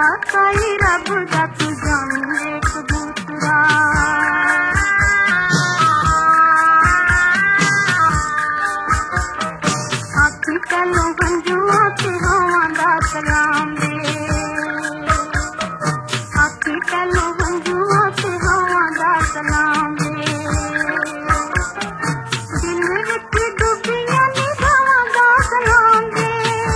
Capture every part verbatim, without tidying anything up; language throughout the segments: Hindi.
वाकई रब दा तू जाने कबूतरा। आखी चलो हंजुआ ते हवां दा सलाम दे, आखी चलो हंजुआ ते हवां दा सलाम दे। दिल विच डुबियां नी हवां दा सलाम दे।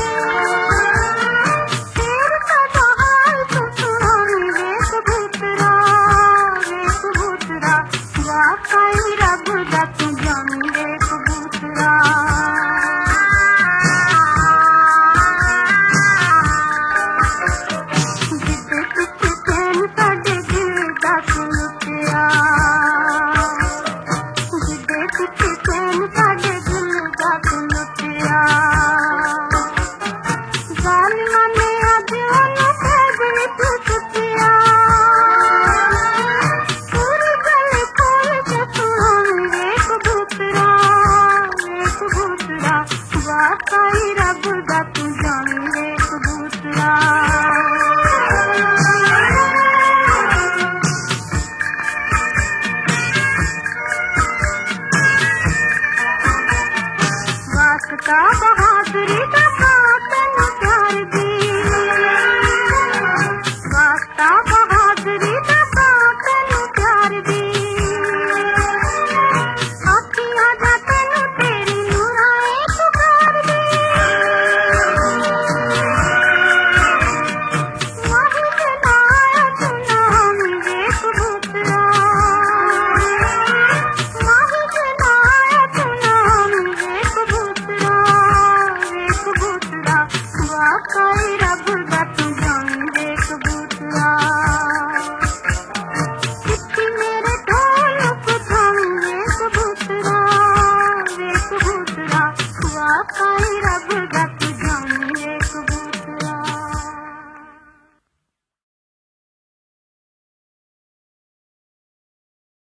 फिर साडा हाल तू सुनावी वे कबूतरा, वे कबूतरा। वाकई रब दा तू जानी वे कबूतरा। जिद्दे पिछे चैन साडे दिल दा तू लुटिया, जिद्दे पिछे चैन साडे दिल दा तू लुटिया। ज़ालिमां ने अज ओनू कैद विच सुटिया। पूरी गल खोल के सुनावी वे कबूतरा, वे कबूतरा। वाकई रब दा तू जानी वे कबूतरा। वास्ता बहादुरी दा तैनू प्यार दी, वास्ता बहादुरी दा तैनू प्यार दी। आखियां दा तैनू तेरी नूरां पुकार दी। माही जनाया तू नाम वे कबूतरा, माही जनाया तू नाम वे कबूतरा, वे कबूतरा। वाकई रब दा तू जानी वे कबूतरा। चिट्ठी मेरे ढोल पठावी वे कबूतरा, वे कबूतरा। वाकई